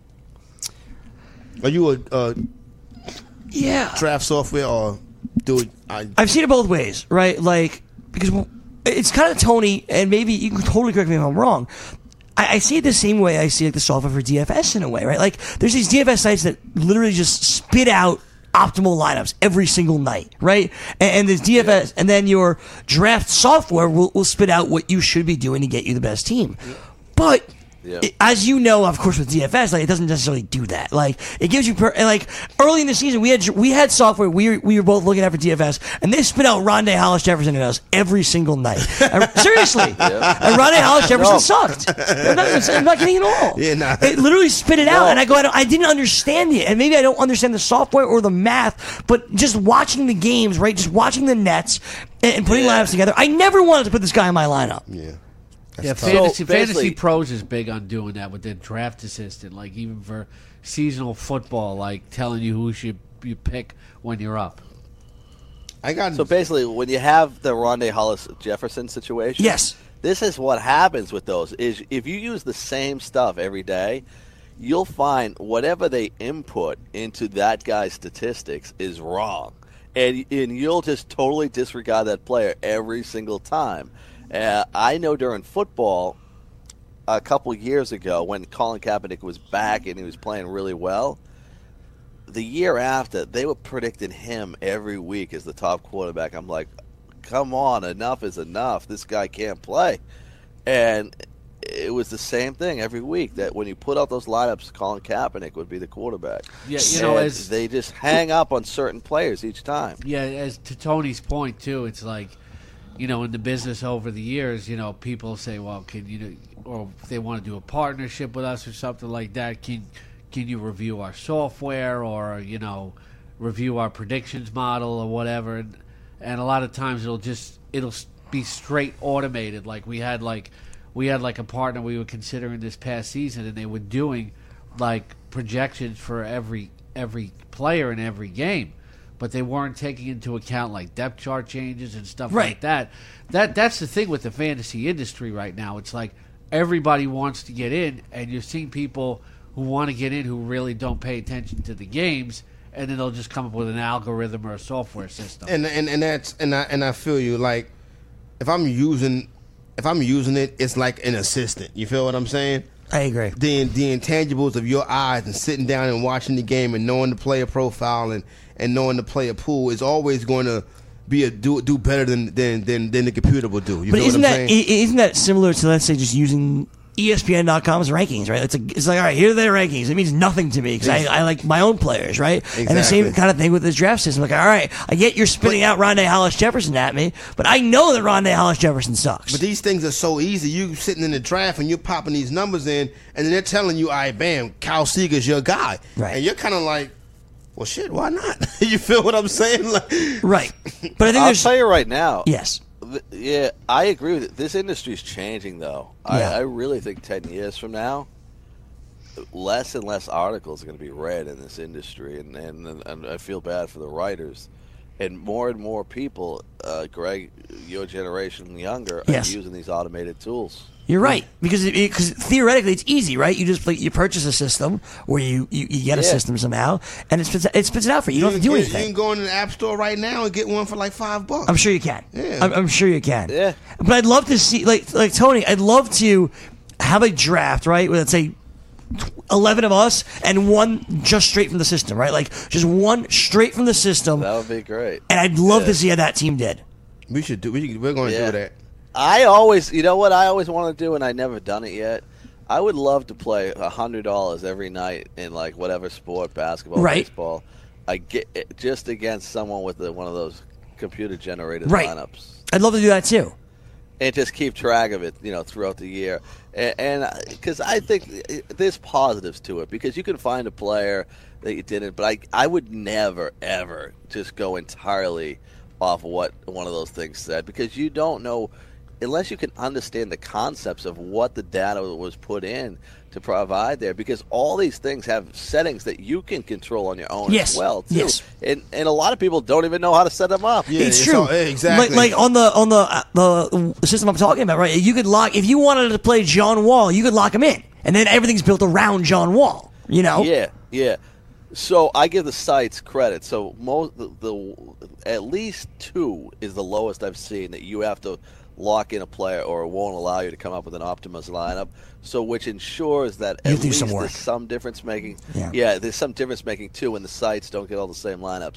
Are you a uh, Yeah. draft software or do it? I, I've seen it both ways, right? Like, because it's kind of Tony, and maybe you can totally correct me if I'm wrong. I, I see it the same way I see like the software for D F S in a way, right? Like, there's these D F S sites that literally just spit out optimal lineups every single night, right? And, and there's D F S, and then your draft software will, will spit out what you should be doing to get you the best team. But Yeah. It, as you know, of course, with D F S, like it doesn't necessarily do that. Like it gives you per, like early in the season, we had we had software we were, we were both looking at for D F S, and they spit out Rondé Hollis Jefferson at us every single night. And, seriously, Yeah. and Rondé Hollis Jefferson No. sucked. I'm not, I'm not kidding at all. Yeah, nah. It literally spit it out, No. and I go, I, don't, I didn't understand it, and maybe I don't understand the software or the math, but just watching the games, right? Just watching the nets and, and putting Yeah. lineups together. I never wanted to put this guy in my lineup. Yeah. Yeah, tough. fantasy, So, basically- fantasy pros is big on doing that with their draft assistant, like even for seasonal football, like telling you who should you pick when you're up. I got So basically, when you have the Rondé Hollis Jefferson situation, Yes. this is what happens with those. Is if you use the same stuff every day, you'll find whatever they input into that guy's statistics is wrong, and and you'll just totally disregard that player every single time. Uh, I know during football, a couple years ago, when Colin Kaepernick was back and he was playing really well, the year after, they were predicting him every week as the top quarterback. I'm like, come on, enough is enough. This guy can't play. And it was the same thing every week, that when you put out those lineups, Colin Kaepernick would be the quarterback. Yeah, you know, And as they just hang up on certain players each time. yeah, as to Tony's point too, it's like, you know, in the business over the years, you know, people say, well, can you, do, or if they want to do a partnership with us or something like that, can can you review our software or, you know, review our predictions model or whatever? And, and a lot of times it'll just, it'll be straight automated. Like we had like, we had like a partner we were considering this past season, and they were doing like projections for every every player in every game, but they weren't taking into account like depth chart changes and stuff Right. like that. That that's the thing with the fantasy industry right now. It's like everybody wants to get in, and you're seeing people who want to get in who really don't pay attention to the games, and then they'll just come up with an algorithm or a software system. and and and that's and I and I feel you. Like if I'm using if I'm using it, it's like an assistant. You feel what I'm saying? I agree. The the intangibles of your eyes and sitting down and watching the game and knowing the player profile and, and knowing the player pool is always going to be a do do better than than than, than the computer will do. You But feel isn't what I'm that saying? i- isn't that similar to, let's say, just using E S P N dot com's rankings, right? It's like, it's like, all right, here are their rankings. It means nothing to me because I, I like my own players, right? And the same Exactly. kind of thing with this draft system. Like, all right, I get you're spitting out Rondé Hollis Jefferson at me, but I know that Rondé Hollis Jefferson sucks. But these things are so easy. You sitting in the draft and you're popping these numbers in, and then they're telling you, "All right, bam, Kyle Seager's your guy," Right. and you're kind of like, "Well, shit, why not?" You feel what I'm saying? Like, Right. But I think I'll there's... tell you right now. Yes. th- Yeah, I agree with it. This industry's changing, though. Yeah. I, I really think ten years from now, less and less articles are going to be read in this industry, and, and, and I feel bad for the writers. And more and more people, uh, Greg, your generation and younger, are Yes. using these automated tools. You're right, because it, because theoretically it's easy, right? You just like, you purchase a system where you, you, you get a Yeah. system somehow, and it spits it spits it out for you. You don't have to do you, anything. you can go in the app store right now and get one for like five bucks. I'm sure you can. Yeah. I'm, I'm sure you can. Yeah. But I'd love to see, like, like Tony. I'd love to have a draft, right? With, let's say, eleven of us and one just straight from the system, right? Like just one straight from the system. That would be great. And I'd love Yeah. to see how that team did. We should do. We, we're going to Yeah. do that. I always, you know what I always want to do, and I never done it yet. I would love to play a hundred dollars every night in like whatever sport, basketball, Right. baseball. I get it just against someone with the, one of those computer generated Right. lineups, I'd love to do that too. and just keep track of it, you know, throughout the year. And because I think there's positives to it, because you can find a player that you didn't, but I I would never ever just go entirely off what one of those things said, because you don't know. Unless you can understand the concepts of what the data was put in to provide there, because all these things have settings that you can control on your own Yes. as well, too. Yes. And and a lot of people don't even know how to set them up. Yeah, it's it's true. all- exactly. Like, like on the on the, uh, the system I'm talking about, right? You could lock if you wanted to play John Wall, you could lock him in, and then everything's built around John Wall. You know? Yeah, yeah. So I give the sites credit. So most the, the at least two is the lowest I've seen that you have to lock in a player, or it won't allow you to come up with an optimus lineup. So which ensures that You at have to do least some work. there's some difference making. Yeah. there's some difference making too when the sites don't get all the same lineups.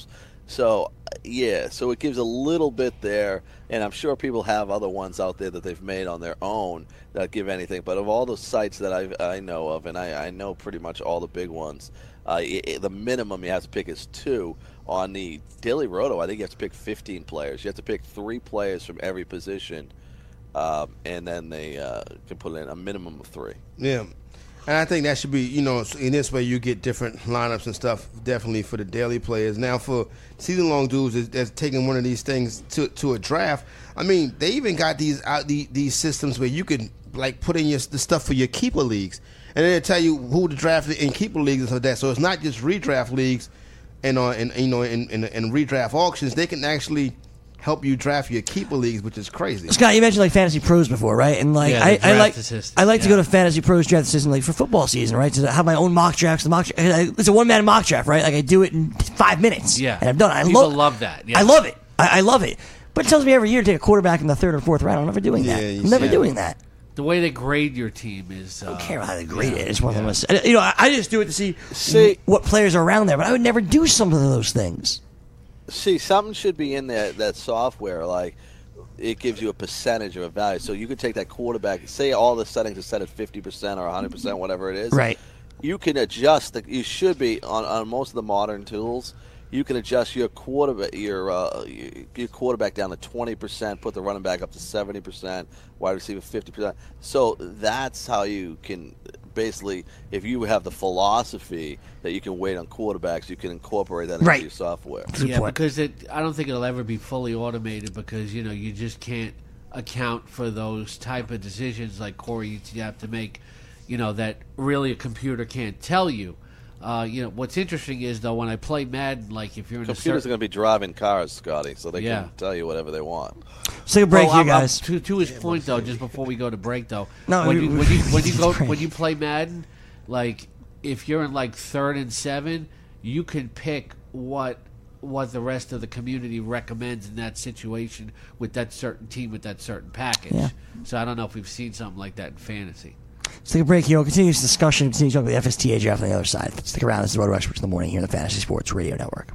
So, yeah, so it gives a little bit there, and I'm sure people have other ones out there that they've made on their own that give anything. But of all the sites that I I know of, and I, I know pretty much all the big ones, uh, it, it, the minimum you have to pick is two. On the Daily Roto, I think you have to pick fifteen players. You have to pick three players from every position, um, and then they uh, can put in a minimum of three. Yeah. And I think that should be, you know, in this way you get different lineups and stuff, definitely for the daily players. Now, for season-long dudes that's, that's taking one of these things to to a draft, I mean, they even got these out the, these systems where you can, like, put in your the stuff for your keeper leagues. And they'll tell you who to draft in keeper leagues and stuff like that. So it's not just redraft leagues and, uh, and you know, in, in, in redraft auctions. They can actually help you draft your keeper leagues, which is crazy. Scott, you mentioned like Fantasy Pros before, right? And like Yeah, I, the I like draft assistant, I like to yeah. go to Fantasy Pros draft system like for football season, right? To have my own mock drafts. The mock it's a one man mock draft, right? Like I do it in five minutes. Yeah. and I'm done. I People love love that, yeah. I love it. I, I love it. But it tells me every year to take a quarterback in the third or fourth round. I'm never doing that. Yeah, you I'm never said. doing that. The way they grade your team is. Uh, I don't care how they grade yeah, it. It's one yeah. of them. You know, I, I just do it to see, See- what players are around there. But I would never do some of those things. See, something should be in there, that software, like it gives you a percentage of a value. So you could take that quarterback, say all the settings are set at fifty percent or one hundred percent, whatever it is. Right. You can adjust, the, you should be, on, on most of the modern tools, you can adjust your quarterback your uh, your quarterback down to twenty percent, put the running back up to seventy percent, wide receiver fifty percent. So that's how you can basically, if you have the philosophy that you can wait on quarterbacks, you can incorporate that into Right. your software. Good Yeah, point. because it, I don't think it'll ever be fully automated because you know you just can't account for those type of decisions like Corey you have to make. You know that really a computer can't tell you. Uh, you know what's interesting is though when I play Madden, like if you're in Computers a are certain, going to be driving cars, Scotty, so they Yeah. can tell you whatever they want. Let's take a break Well, here, I'm- I'm- guys. to, to his point, though, just before we go to break, though, No, when we- you we- when you when you go break. when you play Madden, like if you're in like third and seven, you can pick what what the rest of the community recommends in that situation with that certain team with that certain package. Yeah. So I don't know if we've seen something like that in fantasy. Let's take a break here. We'll continue this discussion. Continue talking about the F S T A draft on the other side. Stick around. This is Roto Experts in the Morning here on the Fantasy Sports Radio Network.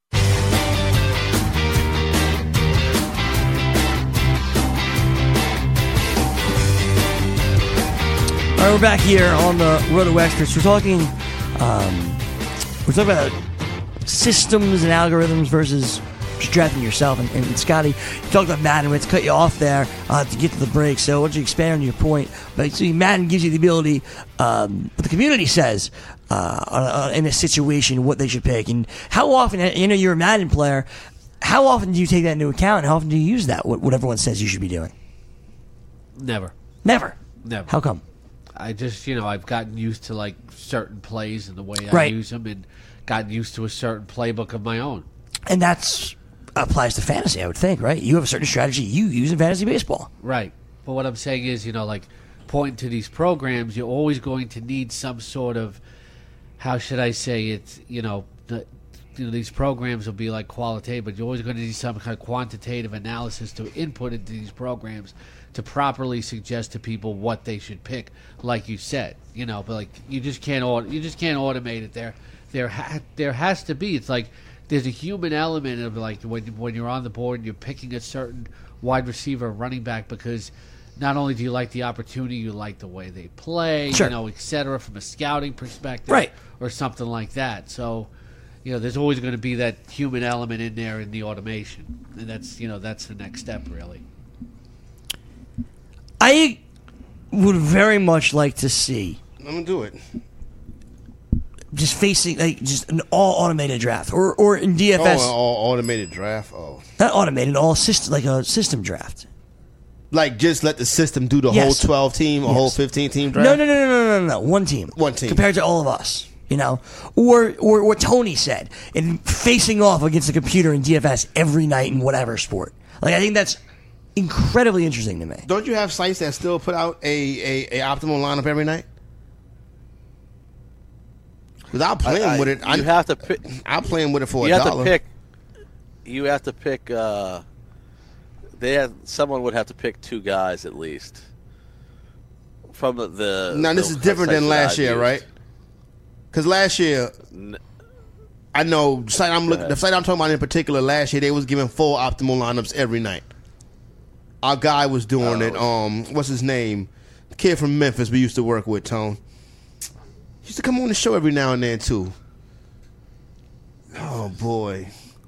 All right, we're back here on the Roto Experts. We're talking, um, we're talking about systems and algorithms versus just drafting yourself. And, and Scotty, you talked about Madden. Let's cut you off there uh, to get to the break. So why don't you expand on your point? But see, Madden gives you the ability, um, what the community says uh, on, on, in a situation, what they should pick. And how often, you know, you're a Madden player, how often do you take that into account? And how often do you use that, what, what everyone says you should be doing? Never, Never. never. How come? I just, you know, I've gotten used to like certain plays and the way I Right. use them, and gotten used to a certain playbook of my own. And that's applies to fantasy, I would think, right? You have a certain strategy you use in fantasy baseball. Right. But what I'm saying is, you know, like pointing to these programs, you're always going to need some sort of, how should I say it, you know, the, you know, these programs will be like qualitative, but you're always going to need some kind of quantitative analysis to input into these programs to properly suggest to people what they should pick, like you said, you know. But like you just can't auto, you just can't automate it. There, there, ha- there has to be. It's like there's a human element of like when when you're on the board and you're picking a certain wide receiver, running back, because not only do you like the opportunity, you like the way they play, Sure. you know, et cetera, from a scouting perspective, Right. or something like that. So, you know, there's always going to be that human element in there in the automation, and that's you know that's the next step, really. I would very much like to see I'm gonna do it. just facing like just an all automated draft, or or in D F S, Oh, all automated draft. Oh, not automated, all system like a system draft. like just let the system do the Yes. whole twelve team, or Yes. whole fifteen team draft. No, no, no, no, no, no, no, one team, One team. compared to all of us. You know, or or what Tony said, and facing off against the computer in D F S every night in whatever sport. Like I think that's incredibly interesting to me. Don't you have sites that still put out a a, a optimal lineup every night? Without playing I- I- with it, you have to pick. I'm playing with it for You a have dollar. to pick. You have to pick. Uh, they have someone would have to pick two guys at least. From the. the Now this the is different sites than that last I've year, used. right? Because last year, N- I know the site I'm looking. The site I'm talking about in particular, last year they was giving full optimal lineups every night. Our guy was doing Oh. it. Um, what's his name? The kid from Memphis we used to work with, Tone. He used to come on the show every now and then too. Oh boy.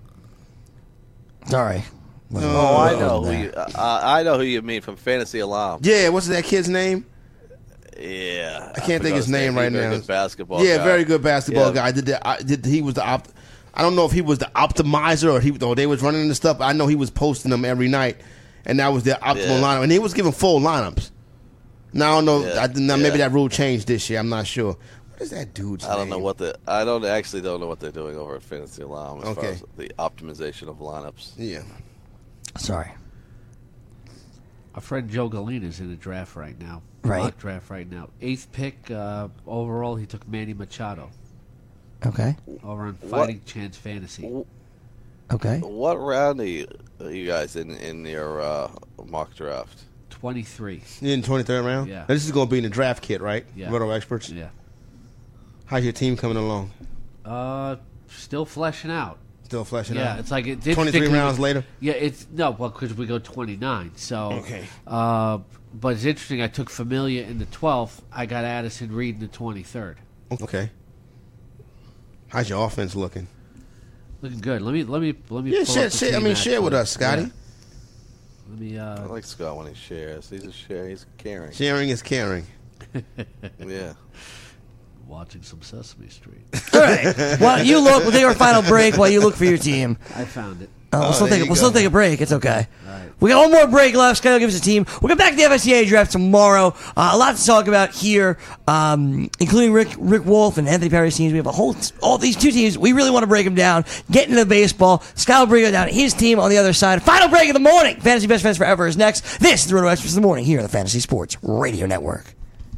Sorry. Oh, I know who you. Uh, I know who you mean from Fantasy Alarm. Yeah, what's that kid's name? Yeah, I can't think forgot his name He's right a very now. Good basketball. Yeah, guy. very good basketball Yeah. guy. Did the, I, did he was the opt, I don't know if he was the optimizer or he or they was running the stuff. I know he was posting them every night, and that was their optimal Yeah. lineup. And he was giving full lineups. Now I don't know. Yeah. I, now maybe Yeah. that rule changed this year. I'm not sure. What is that dude's I don't know name? what the. I don't actually don't know what they're doing over at Fantasy Alarm as far Okay. as the optimization of lineups. Yeah. Sorry. Our friend Joe Galena is in a draft right now. Right. Mock draft right now. Eighth pick uh, overall, he took Manny Machado Okay. over on What? Fighting Chance Fantasy. Okay. What round are you, are you guys in in your uh, mock draft? twenty-three. You in the twenty-third round? Yeah. Now, this is going to be in the draft kit, right? Yeah. Roto Experts. Yeah. How's your team coming along? Uh, still fleshing out. Still fleshing Yeah, out. it's like it's twenty-three interesting 'cause rounds we- later. Yeah, it's no, well, because we go twenty-nine. So, Okay. Uh, but it's interesting. I took Familia in the twelfth. I got Addison Reed in the twenty-third. Okay. How's your offense looking? Looking good. Let me let me let me. Yeah, pull share, up the share, I team mean, share with actually. us, Scotty. Yeah. Let me. I Uh, like Scott when he shares. He's a share. He's caring. Sharing is caring. Yeah. watching some Sesame Street. All right. Well, you look. We'll take our final break while you look for your team. I found it. Uh, we'll Oh, still there take you we'll still go. take a break. It's okay. All right. We got one more break left. Scott will give us a team. We'll get back to the F S C A draft tomorrow. Uh, a lot to talk about here, um, including Rick Rick Wolf and Anthony Perry's teams. We have a whole all these two teams. We really want to break them down. Get into baseball. Scott will break down his team on the other side. Final break of the morning. Fantasy Best Friends Forever is next. This is the Roto Experts in the Morning here on the Fantasy Sports Radio Network.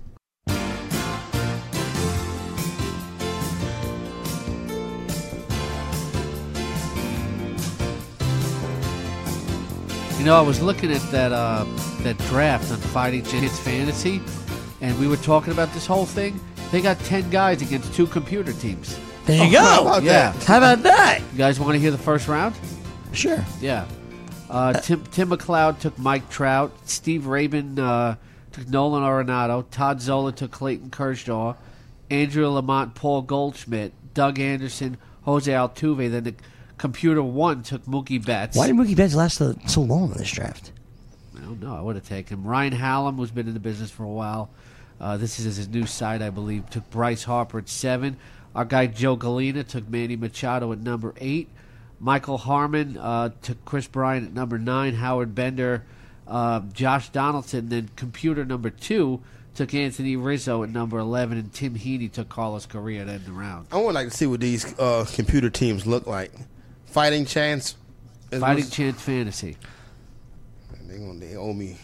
You know, I was looking at that uh, that draft on Fighting Chance Fantasy, and we were talking about this whole thing. They got ten guys against two computer teams. There you Oh, how go. about Yeah. that? How about that? You guys want to hear the first round? Sure. Yeah. Uh, Tim, Tim McLeod took Mike Trout. Steve Rabin uh, took Nolan Arenado. Todd Zola took Clayton Kershaw. Andrew Lamont, Paul Goldschmidt. Doug Anderson, Jose Altuve. Then the computer one took Mookie Betts. Why did Mookie Betts last so, so long in this draft? I don't know. I would have taken him. Ryan Hallam, who's been in the business for a while. Uh, this is his new site, I believe. Took Bryce Harper at seven. Our guy Joe Galena took Manny Machado at number eight. Michael Harmon uh, took Chris Bryant at number nine. Howard Bender, uh, Josh Donaldson. Then computer number two took Anthony Rizzo at number eleven, and Tim Heaney took Carlos Correa at end of the round. I would like to see what these uh, computer teams look like. Fighting Chance. Is- Fighting Chance Fantasy. They gonna they owe me.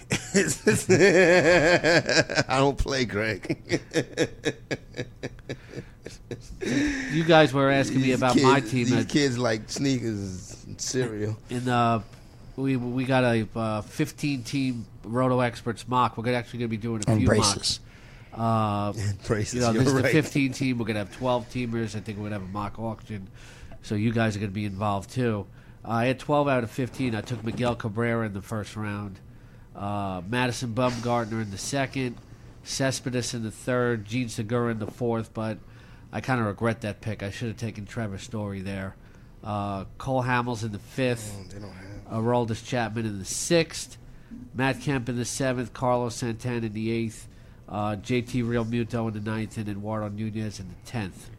I don't play, Greg. You guys were asking me These about kids, my team. These at- kids like sneakers and cereal. In uh, we we got a uh, fifteen team Roto Experts mock. We're gonna actually gonna be doing a And few braces. mocks. Uh, Braces, you know, you're this is the right. fifteen team. We're gonna have twelve teamers. I think we're gonna have a mock auction, so you guys are gonna be involved too. Uh, I had twelve out of fifteen. I took Miguel Cabrera in the first round, uh, Madison Bumgarner in the second, Cespedes in the third, Gene Segura in the fourth. But I kind of regret that pick. I should have taken Trevor Story there. Uh, Cole Hamels in the fifth. They don't have. Aroldis Chapman in the sixth, Matt Kemp in the seventh, Carlos Santana in the eighth, uh, J T Real Muto in the ninth, and Eduardo Nunez in the tenth.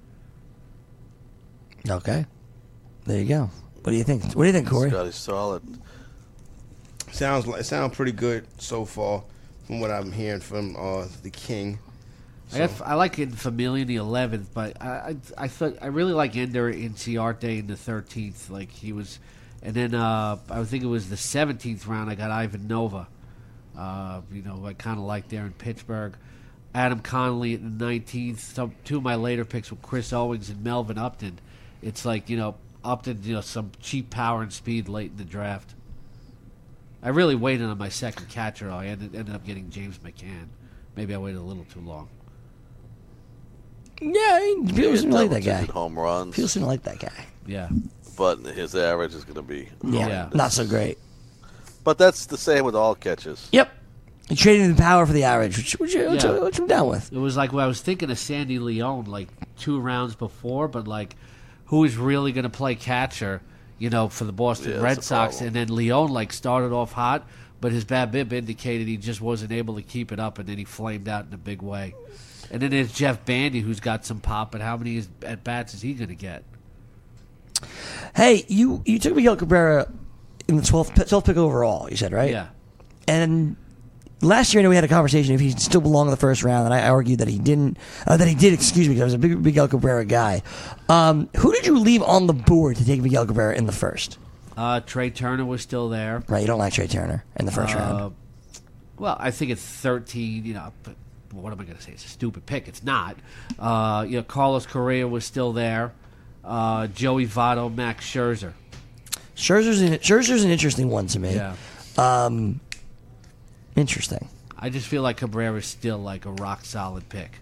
Okay. There you go. What do you think? What do you think, Corey? Scotty's solid. Sounds like sound pretty good so far, from what I'm hearing from uh, the King. I, got, I like in Familia in the eleventh, but I, I I thought I really like Ender Inciarte in the thirteenth. Like he was, and then uh, I think it was the seventeenth round. I got Ivan Nova. Uh, you know, I kind of like there in Pittsburgh. Adam Connolly in the nineteenth. Some two of my later picks were Chris Owings and Melvin Upton. It's like, you know, Upton, you know, some cheap power and speed late in the draft. I really waited on my second catcher. Though. I ended, ended up getting James McCann. Maybe I waited a little too long. Yeah, he- people seem to like that guy. Double-digit home runs. People seem to like that guy. Yeah. But his average is going to be. Yeah, Yeah. not so great. But that's the same with all catches. Yep. He traded the power for the average, which, which, which, Yeah. which I'm down with. It was like when I was thinking of Sandy Leone like two rounds before, but like who is really going to play catcher, you know, for the Boston Yeah, Red that's a Sox? problem. And then Leone like started off hot, but his BABIP indicated he just wasn't able to keep it up, and then he flamed out in a big way. And then there's Jeff Bandy, who's got some pop, but how many is, at bats is he going to get? Hey, you, you took Miguel Cabrera in the twelfth, pi- twelfth pick overall, you said, right? Yeah. And last year, I know we had a conversation if he still belonged in the first round, and I argued that he didn't. Uh, that he did. Excuse me, because I was a big Miguel Cabrera guy. Um, who did you leave on the board to take Miguel Cabrera in the first? Uh, Trey Turner was still there. Right, you don't like Trey Turner in the first Uh, round. Well, I think it's thirteen. You know, but what am I going to say? It's a stupid pick. It's not. Uh, you know, Carlos Correa was still there. Uh, Joey Votto, Max Scherzer. Scherzer's an, Scherzer's an interesting one to me. Yeah. Um, interesting. I just feel like Cabrera's still like a rock solid pick.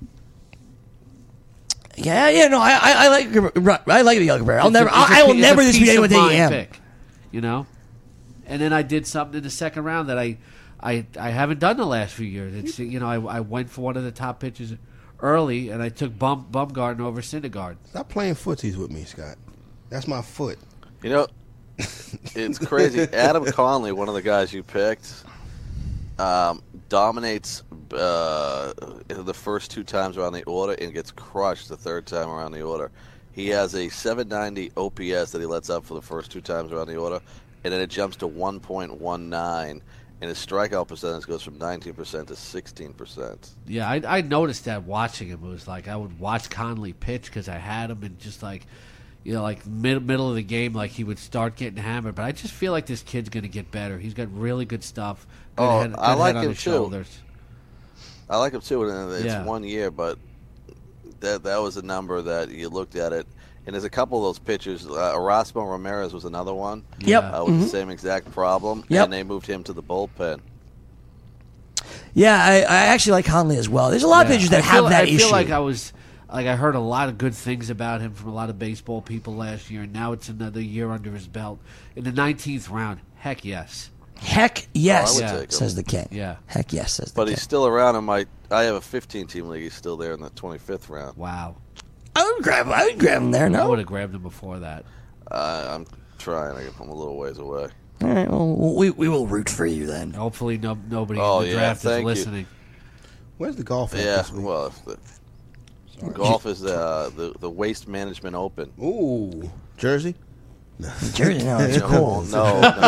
Yeah, yeah, no, I, I, I like, Cabra- I like Miguel Cabrera. I'll It's a- never, it's a I, I will pe- it's never a dispute peace anyone of taking mind him. pick, you know. And then I did something in the second round that I, I, I haven't done the last few years. It's you know I, I went for one of the top pitchers early, and I took Bum, Bumgarner over Syndergaard. Stop playing footsies with me, Scott. That's my foot. You know, it's crazy. Adam Conley, one of the guys you picked, um, dominates uh, the first two times around the order and gets crushed the third time around the order. He has a seven ninety O P S that he lets up for the first two times around the order, and then it jumps to one point one nine, and his strikeout percentage goes from nineteen percent to sixteen percent. Yeah, I, I noticed that watching him. It was like I would watch Conley pitch because I had him, and just like, you know, like mid, middle of the game, like he would start getting hammered. But I just feel like this kid's going to get better. He's got really good stuff. Good Oh, head, good I like head on him the too. shoulders. I like him too, and it's Yeah. one year, but that that was a number that you looked at it. And there's a couple of those pitchers. Uh, Erasmo Ramirez was another one. Yep. Uh, with the same exact problem. Yep. And they moved him to the bullpen. Yeah, I, I actually like Conley as well. There's a lot of Yeah. pitchers that I feel, have that I issue. feel like I was like I heard a lot of good things about him from a lot of baseball people last year, and now it's another year under his belt. In the nineteenth round, heck yes. Heck yes, Oh, I would Yeah. take him. says the king. Yeah. Heck yes, says the But king. he's still around in my. I have a fifteen-team league. He's still there in the twenty-fifth round. Wow. I would grab him. I would grab him there. I No. would have grabbed him before that. Uh, I'm trying. I'm a little ways away. All right. Well, we we will root for you then. Hopefully, no, nobody Oh, in the yeah, draft is thank you. listening. Where's the golf at Yeah. this week? Well, the, golf is uh, the the Waste Management Open. Ooh, Jersey. Jersey, no, it's No, cold. no, no.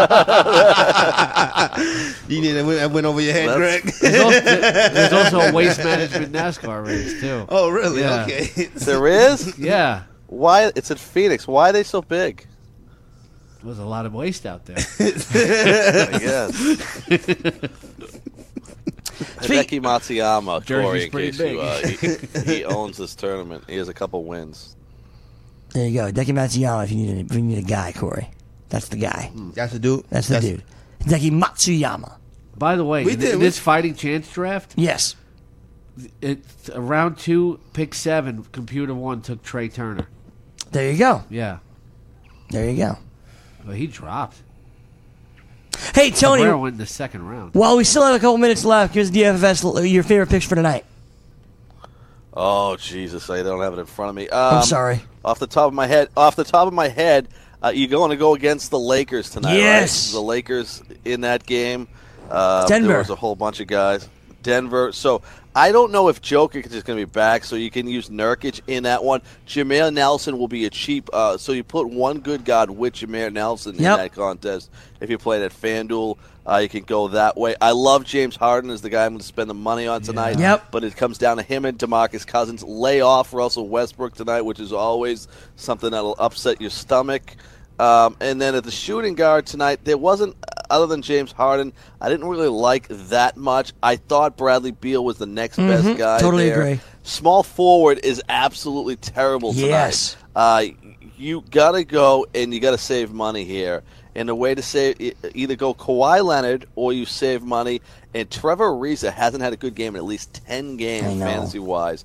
You need that went, that went over your head, That's- Greg. There's also, there's also a waste management NASCAR race too. Oh, really? Yeah. Okay. There is. Yeah, Why? It's in Phoenix. Why are they so big? there's a lot of waste out there. I guess. Hideki Matsuyama, Jersey's Corey, in pretty case big. you, uh, he, he owns this tournament. He has a couple wins. There you go, Hideki Matsuyama. If you need a, if you need a guy, Corey, that's the guy. That's the dude. That's the dude. Hideki Matsuyama. By the way, We in, did- in we- this fighting chance draft, Yes. it's round two, pick seven, computer one took Trey Turner. There you go. Yeah, There you go. well, he dropped. Hey Tony, Cabrera went in the second round. while we still have a couple minutes left, here's the D F F S. Your favorite picks for tonight. Oh Jesus! I don't have it in front of me. Um, I'm sorry. Off the top of my head, off the top of my head, uh, you're going to go against the Lakers tonight, Yes. right? The Lakers in that game. Uh, Denver. There was a whole bunch of guys. Denver. So I don't know if Jokic is going to be back, so you can use Nurkic in that one. Jameer Nelson will be a cheap. Uh, so you put one good guard with Jameer Nelson Yep. in that contest. If you played at FanDuel, uh, you can go that way. I love James Harden as the guy I'm going to spend the money on tonight. Yep. But it comes down to him and DeMarcus Cousins. Lay off Russell Westbrook tonight, which is always something that'll upset your stomach. Um, and then at the shooting guard tonight, there wasn't, other than James Harden, I didn't really like that much. I thought Bradley Beal was the next best guy totally there. agree. Small forward is absolutely terrible tonight. Yes. Uh, you got to go and you got to save money here. And the way to save, e- either go Kawhi Leonard or you save money. And Trevor Ariza hasn't had a good game in at least ten I games know. fantasy-wise.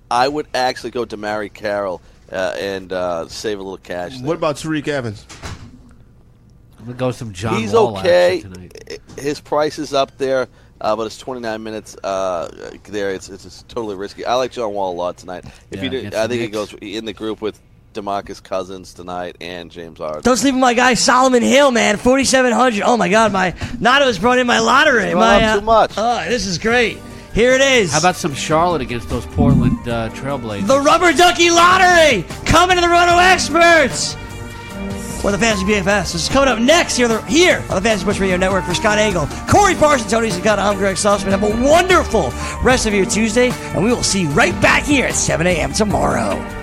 I would actually go to Mary Carroll uh, and uh, save a little cash there. What about Tariq Evans? I'm going to go some John He's Wall okay. action tonight. His price is up there, uh, but it's twenty-nine minutes uh, there. It's, it's it's totally risky. I like John Wall a lot tonight. If Yeah, you do, against I the think it Knicks. goes in the group with DeMarcus Cousins tonight and James Harden. Don't sleep on my guy Solomon Hill, man. forty-seven hundred. Oh my God, my Nato's brought in my lottery. Throw my, up too much. Oh, this is great. Here it is. How about some Charlotte against those Portland uh, Trailblazers? The Rubber Ducky Lottery coming to the Roto Experts. Or the Fantasy B F S. This is coming up next here, the, here on the Fantasy Sports Radio Network for Scott Angle, Corey Parsons, Tony Sakata. I'm Greg Sussman. Have a wonderful rest of your Tuesday, and we will see you right back here at seven a.m. tomorrow.